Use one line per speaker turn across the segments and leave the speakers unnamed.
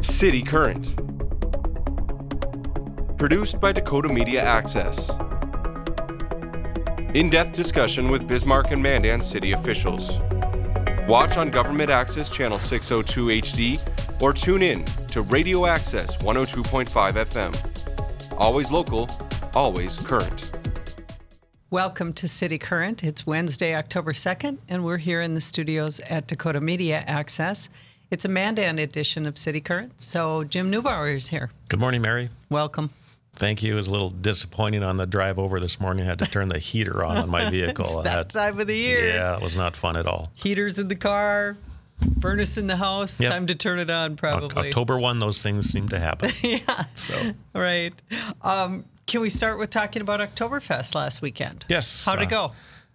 City Current. Produced by Dakota Media Access. In-depth discussion with Bismarck and Mandan city officials. Watch on Government Access Channel 602 HD or tune in to Radio Access 102.5 FM. Always local, always current.
Welcome to City Current. It's Wednesday, October 2nd, and we're here in the studios at Dakota Media Access. It's a Mandan edition of City Current, so Jim Neubauer is here.
Good morning, Mary.
Welcome.
Thank you. It was a little disappointing on the drive over this morning. I had to turn the heater on my vehicle.
It's that time of the year.
Yeah, it was not fun at all.
Heaters in the car, furnace in the house. Yep. Time to turn it on, probably.
October 1, those things seem to happen.
Yeah.
So.
Right. Can we start with talking about Oktoberfest last weekend?
Yes.
How'd it go?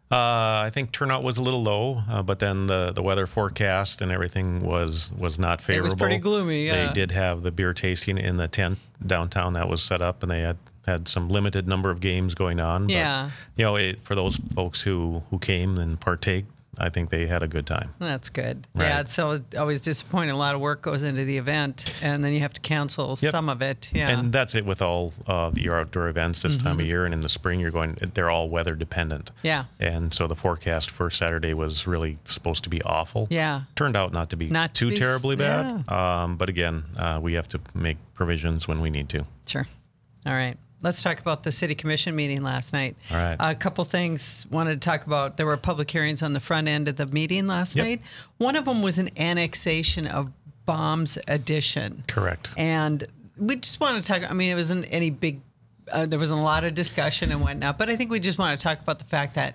I think turnout was a little low, but then the weather forecast and everything was not favorable.
It was pretty gloomy, yeah.
They did have the beer tasting in the tent downtown that was set up, and they had some limited number of games going on.
Yeah.
But, for those folks who came and partake, I think they had a good time.
That's good.
Right.
Yeah, it's always disappointing. A lot of work goes into the event, and then you have to cancel some of it. Yeah.
And that's it with all your outdoor events this time of year. And in the spring, they're all weather dependent.
Yeah.
And so the forecast for Saturday was really supposed to be awful.
Yeah.
Turned out not to be too terribly bad. Yeah. But again, we have to make provisions when we need to.
Sure. All right. Let's talk about the City Commission meeting last night.
All right.
A couple things wanted to talk about. There were public hearings on the front end of the meeting last night. One of them was an annexation of Baum's Addition.
Correct.
And we just want to talk, it wasn't any big, there wasn't a lot of discussion and whatnot, but I think we just want to talk about the fact that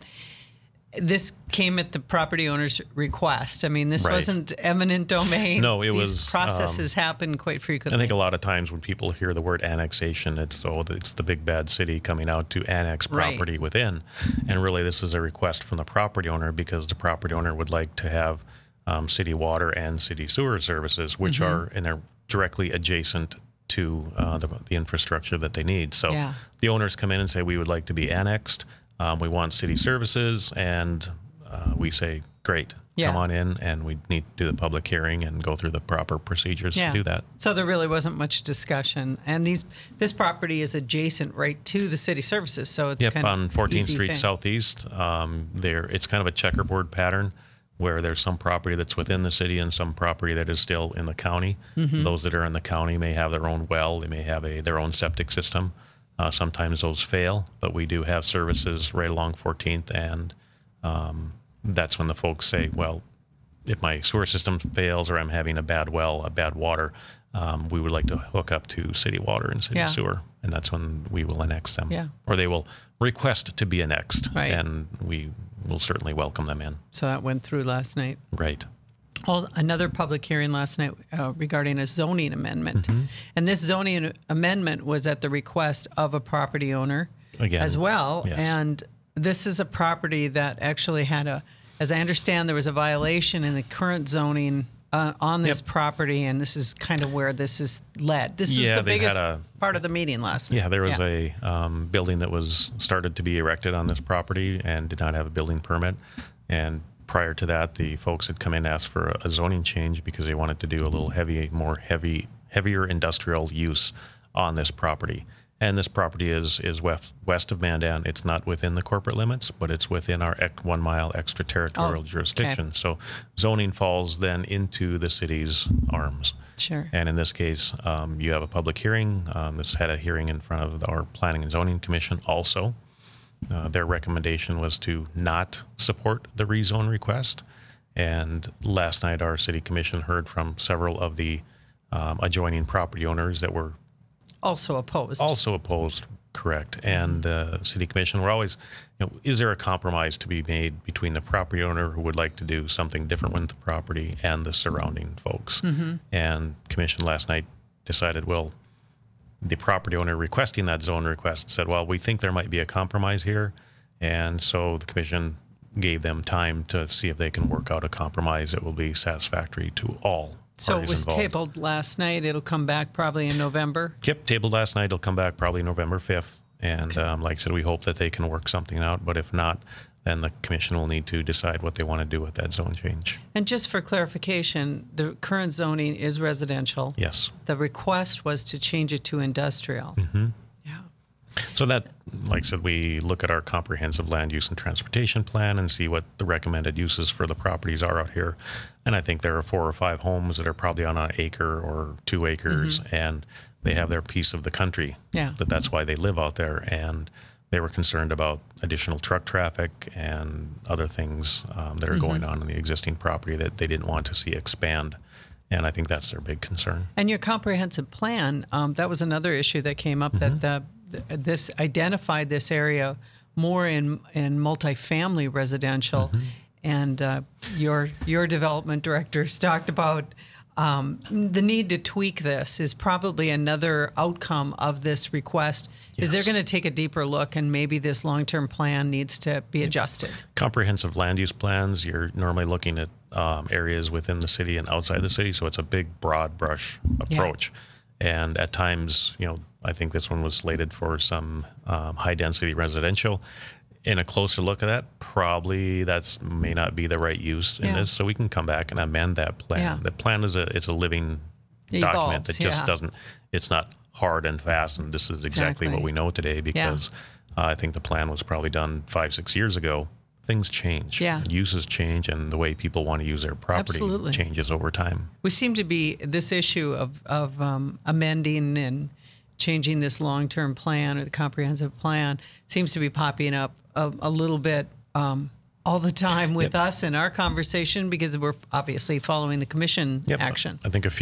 this came at the property owner's request. This wasn't eminent domain.
No,
These
was.
processes happen quite frequently.
I think a lot of times when people hear the word annexation, it's the big bad city coming out to annex property within. And really, this is a request from the property owner because the property owner would like to have city water and city sewer services, which are and they're directly adjacent to the infrastructure that they need. So the owners come in and say, we would like to be annexed. We want city services, and we say, great, come on in, and we need to do the public hearing and go through the proper procedures to do that.
So there really wasn't much discussion, and this property is adjacent right to the city services, so it's kind of
on 14th Street
thing.
Southeast. It's kind of a checkerboard pattern where there's some property that's within the city and some property that is still in the county. Those that are in the county may have their own well, they may have their own septic system. Sometimes those fail, but we do have services right along 14th, and that's when the folks say, well, if my sewer system fails or I'm having a bad water, we would like to hook up to city water and city sewer, and that's when we will annex them.
Yeah.
Or they will request to be annexed,
right.
And we will certainly welcome them in.
So that went through last night.
Right.
Another public hearing last night regarding a zoning amendment. And this zoning amendment was at the request of a property owner as well.
Yes.
And this is a property that actually had as I understand, there was a violation in the current zoning on this property, and this is kind of where this is led. This was the biggest part of the meeting last night.
Yeah, there was a building that was started to be erected on this property and did not have a building permit. And prior to that, the folks had come in and asked for a zoning change because they wanted to do a little heavier industrial use on this property. And this property is west of Mandan. It's not within the corporate limits, but it's within our 1 mile extraterritorial jurisdiction. Okay. So zoning falls then into the city's arms.
Sure.
And in this case, you have a public hearing. This had a hearing in front of our Planning and Zoning Commission also. Their recommendation was to not support the rezone request. And last night, our city commission heard from several of the adjoining property owners that were
also opposed.
Correct. And the city commission, we're always, is there a compromise to be made between the property owner who would like to do something different with the property and the surrounding folks? And commission last night decided, well, the property owner requesting that zone request said, well, we think there might be a compromise here. And so the commission gave them time to see if they can work out a compromise that will be satisfactory to all
So
parties
it was
involved.
tabled last night. It'll come back probably in November.
Yep, tabled last night. It'll come back probably November 5th. And
Okay.
like I said, we hope that they can work something out. But if not, then the commission will need to decide what they want to do with that zone change.
And just for clarification, the current zoning is residential.
Yes.
The request was to change it to industrial.
Mm-hmm.
Yeah.
So that, like I said, we look at our comprehensive land use and transportation plan and see what the recommended uses for the properties are out here. And I think there are 4 or 5 homes that are probably on an acre or 2 acres, and they have their piece of the country.
Yeah.
That's why they live out there. And they were concerned about additional truck traffic and other things that are going on in the existing property that they didn't want to see expand. And I think that's their big concern.
And your comprehensive plan, that was another issue that came up, that this identified this area more in multifamily residential. And your development directors talked about the need to tweak this is probably another outcome of this request. Is they're going to take a deeper look, and maybe this long-term plan needs to be adjusted.
Comprehensive land use plans, you're normally looking at areas within the city and outside the city, so it's a big, broad brush approach. And at times, I think this one was slated for some high-density residential. In a closer look at that, probably may not be the right use in this, so we can come back and amend that plan.
Yeah.
The plan is it's a living document that just doesn't, it's not hard and fast, and this is exactly what we know today, because I think the plan was probably done 5-6 years ago. Things change. Uses change, and the way people want to use their property changes over time.
We seem to be, this issue of amending and changing this long-term plan or the comprehensive plan seems to be popping up a little bit all the time with us in our conversation, because we're obviously following the commission action.
I think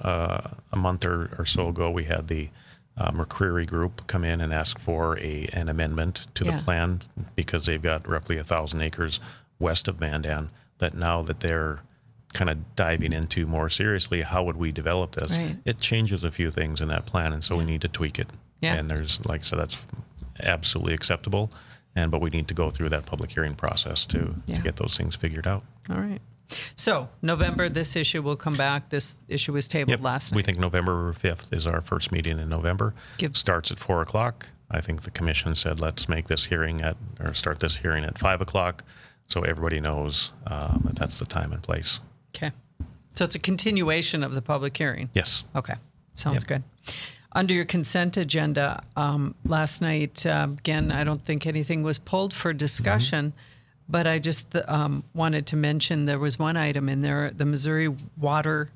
a month or so ago, we had the McCreary Group come in and ask for an amendment to the plan, because they've got roughly 1,000 acres west of Mandan that now that they're kind of diving into more seriously, how would we develop this?
Right.
It changes a few things in that plan, and so we need to tweak it. And there's, like I said, that's absolutely acceptable. But we need to go through that public hearing process to get those things figured out.
All right. So November, this issue will come back. This issue was tabled last night.
We think November 5th is our first meeting in November. Starts at 4 o'clock. I think the commission said, let's make this hearing start this hearing at 5 o'clock, so everybody knows that that's the time and place.
Okay. So it's a continuation of the public hearing?
Yes.
Okay. Sounds good. Under your consent agenda, last night, again, I don't think anything was pulled for discussion, but I just wanted to mention there was one item in there, the Missouri Water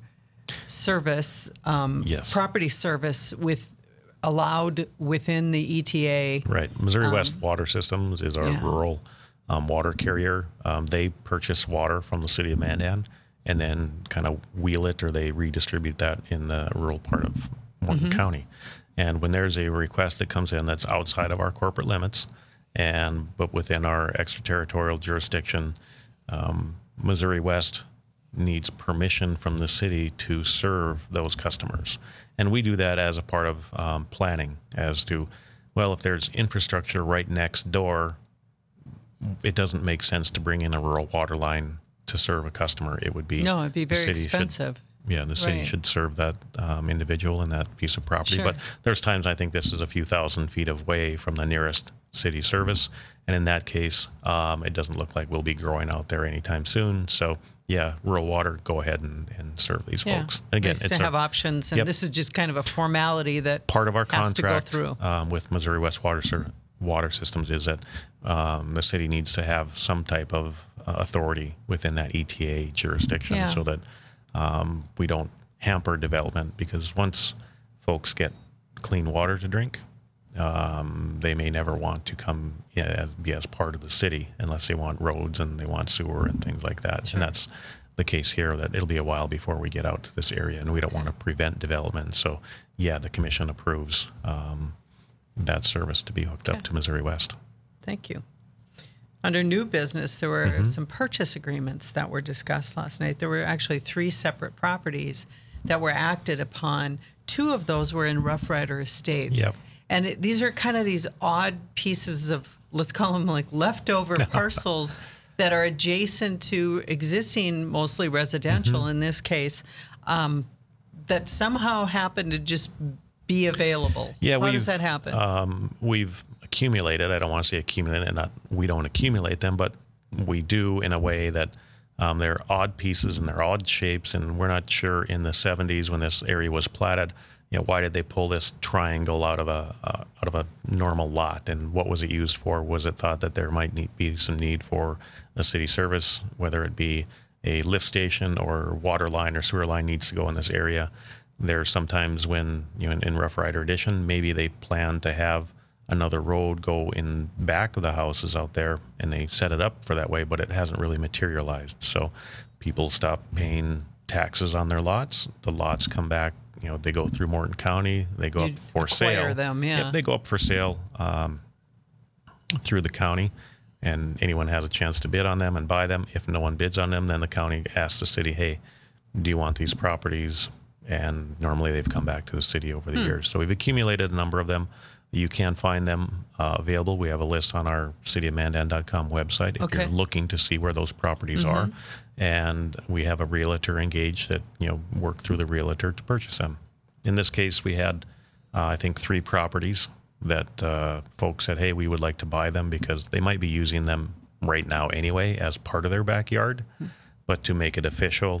Service, property service allowed within the ETA.
Right. Missouri West Water Systems is our rural water carrier. They purchase water from the city of Mandan and then kind of wheel it, or they redistribute that in the rural part of Morton County. And when there's a request that comes in that's outside of our corporate limits, but within our extraterritorial jurisdiction, Missouri West needs permission from the city to serve those customers. And we do that as a part of planning, as to, if there's infrastructure right next door, it doesn't make sense to bring in a rural water line to serve a customer. It'd be very expensive. The city should serve that individual and that piece of property. But there's times I think this is a few thousand feet away from the nearest city service. And in that case, it doesn't look like we'll be growing out there anytime soon. So, rural water, go ahead and serve these folks. Again,
it's to have options. And this is just kind of a formality that
part of our
has
contract
to go through.
With Missouri West Water Systems is that the city needs to have some type of authority within that ETA jurisdiction so that we don't hamper development, because once folks get clean water to drink, they may never want to come be as part of the city unless they want roads and they want sewer and things like that. And that's the case here, that it'll be a while before we get out to this area, and we don't want to prevent development. So, the commission approves that service to be hooked up to Missouri West.
Thank you. Under new business, there were some purchase agreements that were discussed last night. There were actually 3 separate properties that were acted upon. 2 of those were in Rough Rider Estates. And these are kind of these odd pieces of, let's call them like leftover parcels that are adjacent to existing, mostly residential in this case, that somehow happen to just be available. How does that happen?
We've accumulated. I don't want to say accumulated, not we don't accumulate them, but we do in a way that they're odd pieces and they're odd shapes, and we're not sure in the 70s when this area was platted, why did they pull this triangle out of a normal lot, and what was it used for? Was it thought that there might be some need for a city service, whether it be a lift station or water line or sewer line needs to go in this area? There's sometimes when, in Rough Rider Edition, maybe they plan to have another road go in back of the houses out there, and they set it up for that way, but it hasn't really materialized. So people stop paying taxes on their lots. The lots come back, they go through Morton County, they go up for sale.
Them, yeah.
Yep, they go up for sale through the county, and anyone has a chance to bid on them and buy them. If no one bids on them, then the county asks the city, hey, do you want these properties? And normally they've come back to the city over the years. So we've accumulated a number of them. You can find them available. We have a list on our cityofmandan.com website if you're looking to see where those properties are. And we have a realtor engaged that, work through the realtor to purchase them. In this case, we had, I think, 3 properties that folks said, hey, we would like to buy them because they might be using them right now anyway as part of their backyard. But to make it official,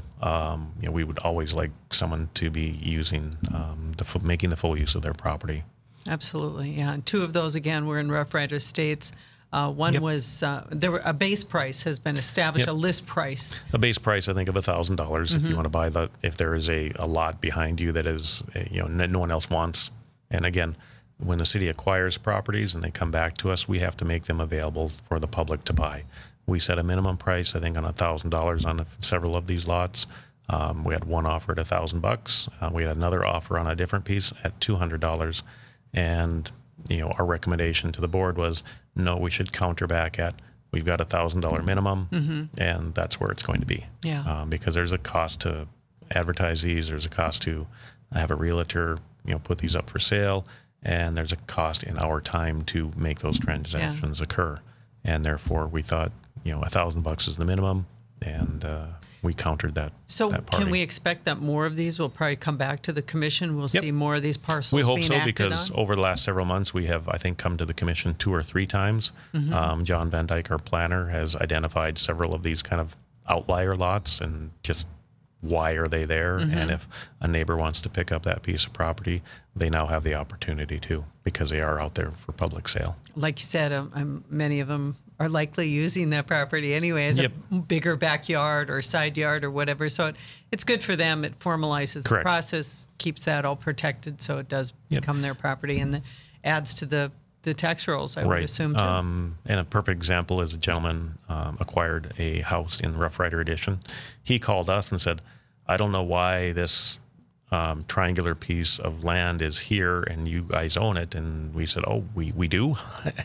we would always like someone to be using, making the full use of their property.
Absolutely, yeah. And 2 of those, again, were in Rough Rider Estates. One was, a base price has been established, a list price.
A base price, I think, of $1,000 if you want to buy if there is a lot behind you that is, no one else wants. And again, when the city acquires properties and they come back to us, we have to make them available for the public to buy. We set a minimum price, I think, on $1,000 on several of these lots. We had one offer at $1,000. We had another offer on a different piece at $200. And, our recommendation to the board was, no, we should counter back at, we've got $1,000 minimum, and that's where it's going to be.
Yeah.
Because there's a cost to advertise these, there's a cost to have a realtor, put these up for sale, and there's a cost in our time to make those transactions occur. And therefore, we thought, $1,000 is the minimum, and we countered that.
So
that party.
Can we expect that more of these will probably come back to the commission? We'll see more of these parcels being acted on?
We hope so, because over the last several months, we have, I think, come to the commission 2 or 3 times. John Van Dyke, our planner, has identified several of these kind of outlier lots and just why are they there? And if a neighbor wants to pick up that piece of property, they now have the opportunity to, because they are out there for public sale.
Like you said, many of them are likely using that property anyway as a bigger backyard or side yard or whatever. So it's good for them. It formalizes the process, keeps that all protected, so it does become their property, and adds to the tax rolls, I would assume, too.
And a perfect example is a gentleman acquired a house in Rough Rider Edition. He called us and said, I don't know why this triangular piece of land is here and you guys own it. And we said, oh, we do.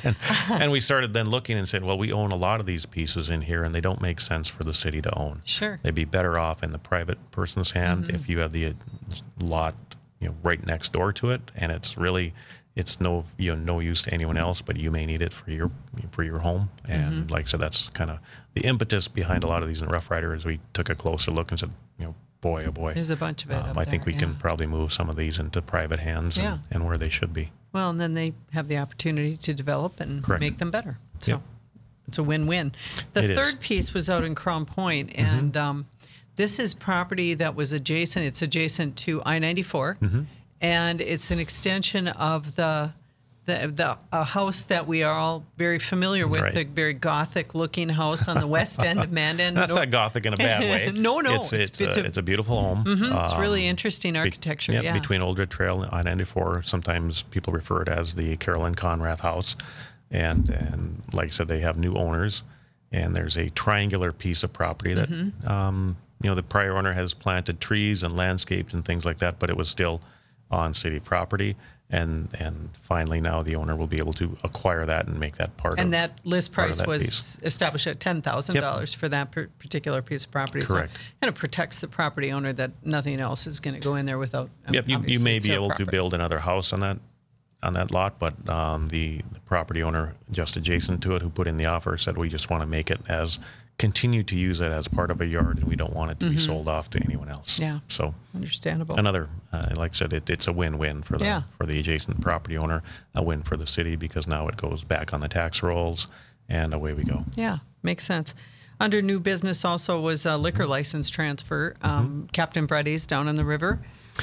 and we started then looking and said, well, we own a lot of these pieces in here and they don't make sense for the city to own.
Sure.
They'd be better off in the private person's hand if you have the lot right next door to it, and it's no no use to anyone else, but you may need it for your home. And like I said, that's kind of the impetus behind a lot of these in Rough Rider. As we took a closer look and said, boy, oh boy,
there's a bunch of it.
I think we can probably move some of these into private hands and where they should be.
Well, and then they have the opportunity to develop and make them better. So it's a win-win. The third piece was out in Crown Point, and this is property that was adjacent. It's adjacent to I-94, and it's an extension of the house that we are all very familiar with, the very Gothic-looking house on the west end of Mandan.
That's not Gothic in a bad way.
No.
It's a beautiful home.
It's really interesting architecture.
Between Old Red Trail and I-94, sometimes people refer it as the Carolyn Conrath House. And like I said, they have new owners, and there's a triangular piece of property that the prior owner has planted trees and landscaped and things like that, but it was still on city property. And finally now the owner will be able to acquire that and make that part of.
And that list price was
piece.
Established at $10,000 for that particular piece of property.
Correct.
So it kind of protects the property owner that nothing else is going to go in there without.
You may be able to build another house on that lot, but the property owner just adjacent to it who put in the offer said, we just want to make it as continue to use it as part of a yard, and we don't want it to be sold off to anyone else.
Yeah.
So
Understandable.
another, like I said, it's a win-win for the adjacent property owner, a win for the city because now it goes back on the tax rolls, and away we go.
Yeah, makes sense. Under new business also was a liquor license transfer. Captain Freddy's down on the river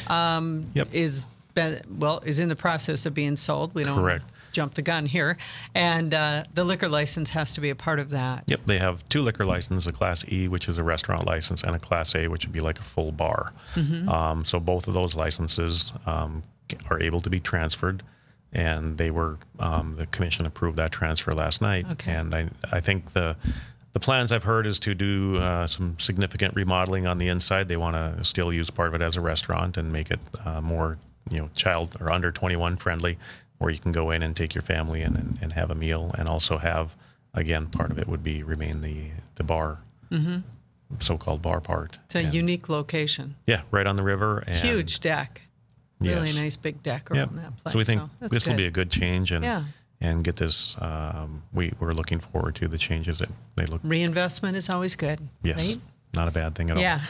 is in the process of being sold. We don't
Correct.
jump the gun here. And the liquor license has to be a part of that.
Yep, they have 2 liquor licenses, a Class E, which is a restaurant license, and a Class A, which would be like a full bar. So both of those licenses are able to be transferred, and they were the commission approved that transfer last night.
Okay.
And I think the plans I've heard is to do some significant remodeling on the inside. They want to still use part of it as a restaurant and make it more, child or under 21 friendly, where you can go in and take your family and have a meal, and also have, again, part of it would remain the bar, so-called bar part.
It's a unique location.
Yeah, right on the river. And
Huge deck. Really
Yes.
nice big deck around that place.
So we think
that's
this will
good.
be a good change, and
Yeah.
and get this. We're looking forward to the changes that they look.
Reinvestment is always good.
Yes,
Right?
not a bad thing at all.
Yeah.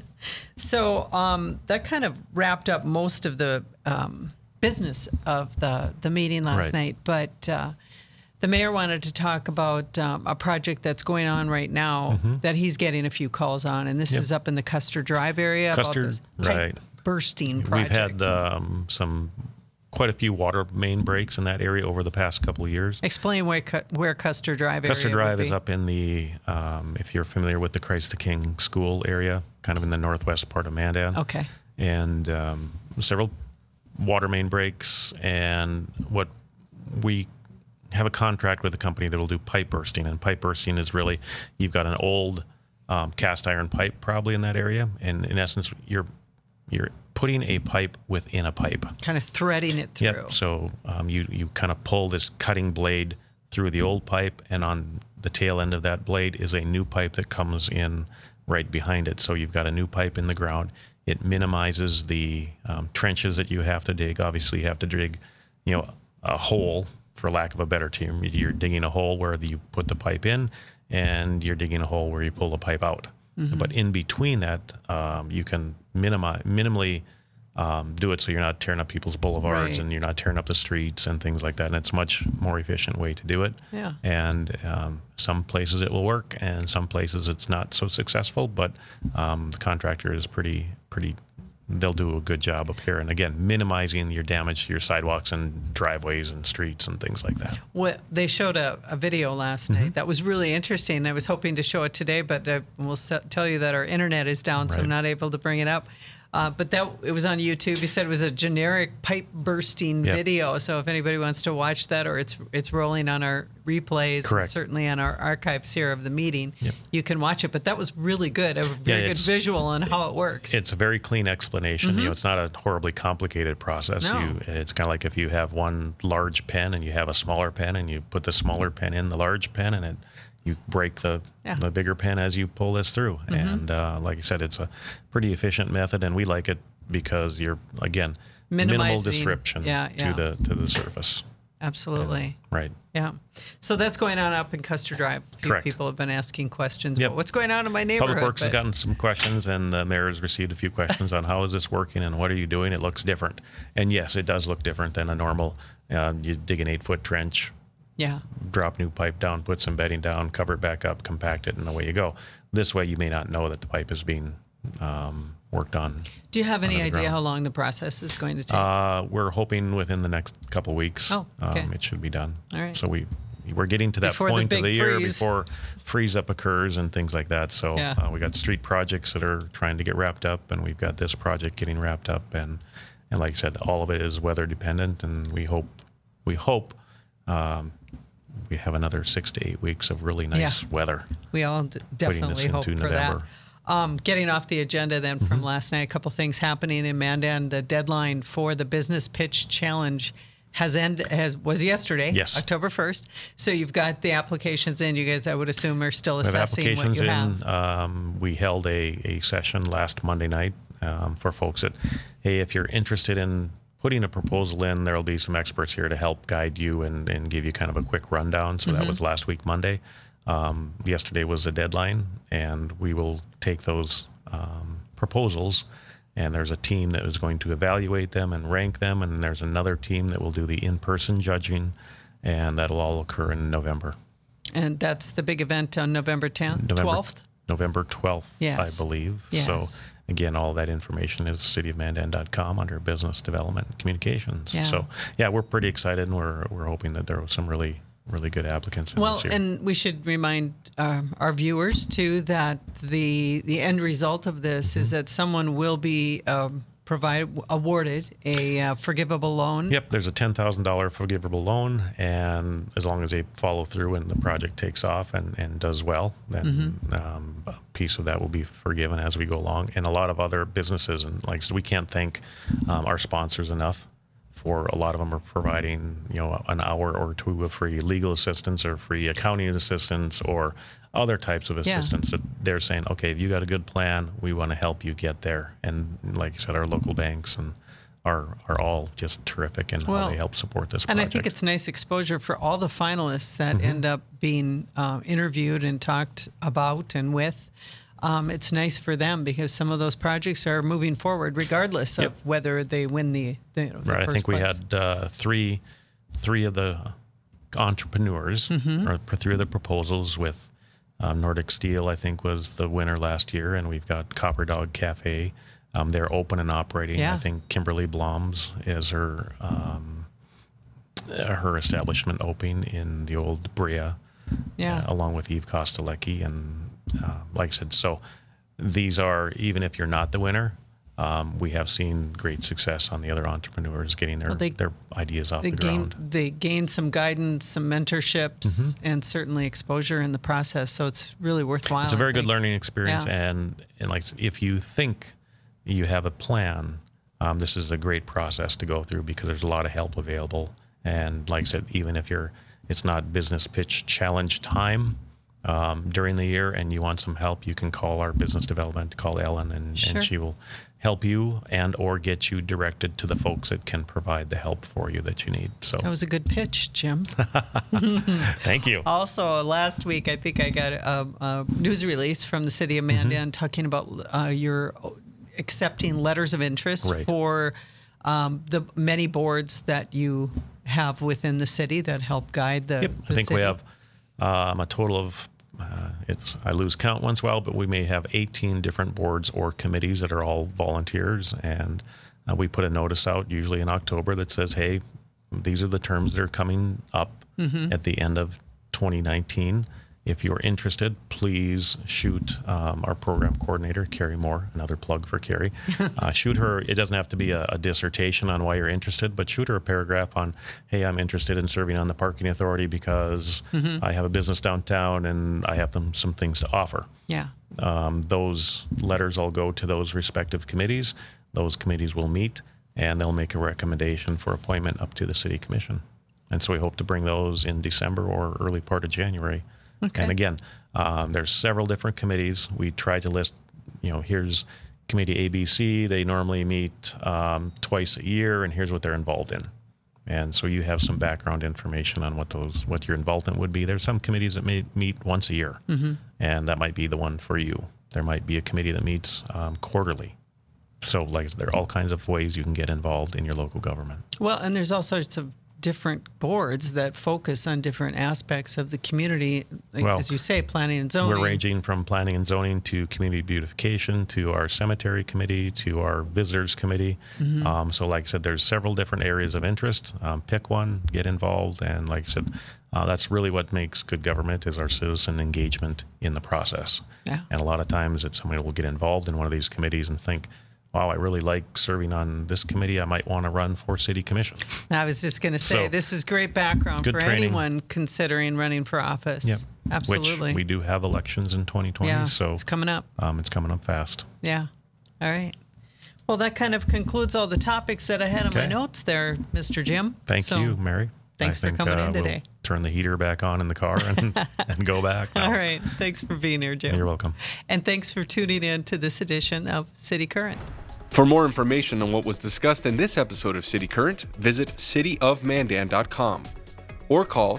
So that kind of wrapped up most of the business of the meeting last
Right.
night. But the mayor wanted to talk about a project that's going on right now that he's getting a few calls on, and this is up in the Custer Drive area.
Custer,
about this pipe
right.
bursting
We've
project.
had quite a few water main breaks in that area over the past couple of years.
Explain where Custer Drive
Custer
area
Drive
would
is
be.
up in the, if you're familiar with the Christ the King School area, kind of in the northwest part of Mandan.
Okay.
And several water main breaks, and what we have a contract with a company that will do pipe bursting, and pipe bursting is really, you've got an old cast iron pipe probably in that area, and in essence you're putting a pipe within a pipe.
Kind of threading it through.
Yep. So you kind of pull this cutting blade through the old pipe, and on the tail end of that blade is a new pipe that comes in right behind it. So you've got a new pipe in the ground. It minimizes the trenches that you have to dig. Obviously, you have to dig, a hole, for lack of a better term. You're digging a hole where you put the pipe in, and you're digging a hole where you pull the pipe out. But in between that, you can minimally do it so you're not tearing up people's boulevards,
Right.
and you're not tearing up the streets and things like that. And it's a much more efficient way to do it.
Yeah.
And some places it will work, and some places it's not so successful. But the contractor is pretty. They'll do a good job up here. And again, minimizing your damage to your sidewalks and driveways and streets and things like that.
Well, they showed a video last night that was really interesting. I was hoping to show it today, but we'll tell you that our internet is down, so I'm
Right.
not able to bring it up. But it was on YouTube. You said it was a generic pipe bursting
Yep.
video. So if anybody wants to watch that, or it's rolling on our replays, and
Correct.
certainly on our archives here of the meeting,
Yep.
you can watch it. But that was really good. A very good
it's-
visual on how it works.
It's a very clean explanation. It's not a horribly complicated process.
No.
It's kind of like if you have one large pen and you have a smaller pen, and you put the smaller pen in the large pen, and you break the bigger pen as you pull this through. And like I said, it's a pretty efficient method, and we like it because you're, again, minimal
Minimizing-
disruption to the surface.
Absolutely.
Right.
Yeah. So that's going on up in Custer Drive. A few
Correct.
people have been asking questions
Yep.
about what's going on in my neighborhood.
Public Works has
but-
gotten some questions, and the mayor has received a few questions on how is this working and what are you doing? It looks different. And yes, it does look different than a normal, you dig an 8-foot trench,
Yeah.
drop new pipe down, put some bedding down, cover it back up, compact it, and away you go. This way you may not know that the pipe is being worked on.
Do you have any
Under the
idea
ground.
how long the process is going to take?
We're hoping within the next couple weeks
Oh, okay.
it should be done.
All right.
So we're getting to that
Before the
point of
big
the year
freeze.
before freeze up occurs and things like that. So
Yeah.
we got street projects that are trying to get wrapped up, and we've got this project getting wrapped up, and like I said, all of it is weather dependent, and we hope we have another 6 to 8 weeks of really nice weather.
We all
putting
definitely
us
hope
into
for
November.
that. Getting off the agenda then from
Mm-hmm.
last night, a couple things happening in Mandan. The deadline for the Business Pitch Challenge was yesterday,
Yes.
October 1st. So you've got the applications in. You guys, I would assume, are still
We have
assessing what
applications
you have.
in. We held a session last Monday night for folks that, hey, if you're interested in putting a proposal in, there'll be some experts here to help guide you and give you kind of a quick rundown. So that was last week, Monday. Yesterday was the deadline, and we will take those proposals, and there's a team that is going to evaluate them and rank them, and there's another team that will do the in-person judging, and that'll all occur in November.
And that's the big event on November 10th, 12th?
November 12th,
yes.
I believe.
Yes.
So, again, all that information is cityofmandan.com under Business Development and Communications.
Yeah.
So, yeah, we're pretty excited, and we're hoping that there are some really good applicants in this year.
And we should remind our viewers, too, that the end result of this is that someone will be awarded a forgivable loan.
Yep, there's a $10,000 forgivable loan, and as long as they follow through and the project takes off and does well, then a piece of that will be forgiven as we go along. And a lot of other businesses, and like I said, we can't thank our sponsors enough. For a lot of them are providing, an hour or two of free legal assistance or free accounting assistance or other types of assistance that they're saying, okay, if you got a good plan, we want to help you get there. And like I said, our local banks and are all just terrific in how they help support this project.
And I think it's nice exposure for all the finalists that end up being interviewed and talked about and with. It's nice for them because some of those projects are moving forward regardless of whether they win the
right.
first
I think we
place.
had three of the entrepreneurs or three of the proposals with Nordic Steel, I think, was the winner last year, and we've got Copper Dog Cafe. They're open and operating.
Yeah.
I think Kimberly Blom's is her establishment opening in the old Brea, along with Eve Kostelecki and like I said, so these are, even if you're not the winner, we have seen great success on the other entrepreneurs getting their ideas off the ground.
They gain some guidance, some mentorships, and certainly exposure in the process. So it's really worthwhile.
It's a very good learning experience. Yeah. And like if you think you have a plan, this is a great process to go through because there's a lot of help available. And like I said, even if it's not business pitch challenge time, during the year and you want some help, you can call our business development, call Ellen, and she will help you and or get you directed to the folks that can provide the help for you that you need. So
that was a good pitch, Jim.
Thank you.
Also, last week, I think I got a news release from the city of Mandan talking about your accepting letters of interest for the many boards that you have within the city that help guide the
I think
city.
we have a total of I lose count once in a while, but we may have 18 different boards or committees that are all volunteers, and we put a notice out usually in October that says, hey, these are the terms that are coming up at the end of 2019. If you're interested, please shoot our program coordinator, Carrie Moore, another plug for Carrie. Shoot her, it doesn't have to be a dissertation on why you're interested, but shoot her a paragraph on, hey, I'm interested in serving on the parking authority because I have a business downtown and I have some things to offer.
Yeah.
Those letters all go to those respective committees. Those committees will meet and they'll make a recommendation for appointment up to the city commission. And so we hope to bring those in December or early part of January. Okay. And again, there's several different committees. We try to list, here's Committee ABC. They normally meet twice a year, and here's what they're involved in. And so you have some background information on what your involvement would be. There's some committees that may meet once a year, and that might be the one for you. There might be a committee that meets quarterly. So like there are all kinds of ways you can get involved in your local government.
Well, and there's all sorts of different boards that focus on different aspects of the community, as you say, planning and zoning.
We're ranging from planning and zoning to community beautification to our cemetery committee to our visitors committee. So like I said, there's several different areas of interest. Pick one, get involved, and like I said, that's really what makes good government is our citizen engagement in the process. Yeah. And a lot of times that somebody will get involved in one of these committees and think, wow, I really like serving on this committee. I might want to run for city commission.
I was just going to say, this is great background for
training.
Anyone considering running for office.
Yep.
Absolutely.
Which we do have elections in 2020, so
it's coming up.
It's coming up fast.
Yeah. All right. Well, that kind of concludes all the topics that I had on my notes there, Mr. Jim.
Thank you, Mary.
Thanks for coming in today.
We'll turn the heater back on in the car and go back.
All right. Thanks for being here, Jim.
You're welcome.
And thanks for tuning in to this edition of City Current.
For more information on what was discussed in this episode of City Current, visit cityofmandan.com. or call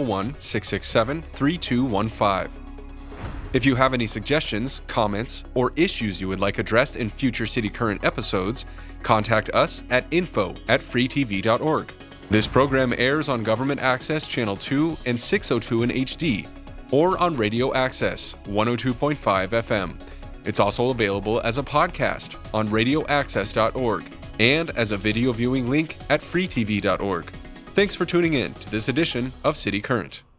701-667-3215. If you have any suggestions, comments, or issues you would like addressed in future City Current episodes, contact us at info@freetv.org. This program airs on Government Access Channel 2 and 602 in HD, or on Radio Access 102.5 FM. It's also available as a podcast on radioaccess.org and as a video viewing link at freetv.org. Thanks for tuning in to this edition of City Current.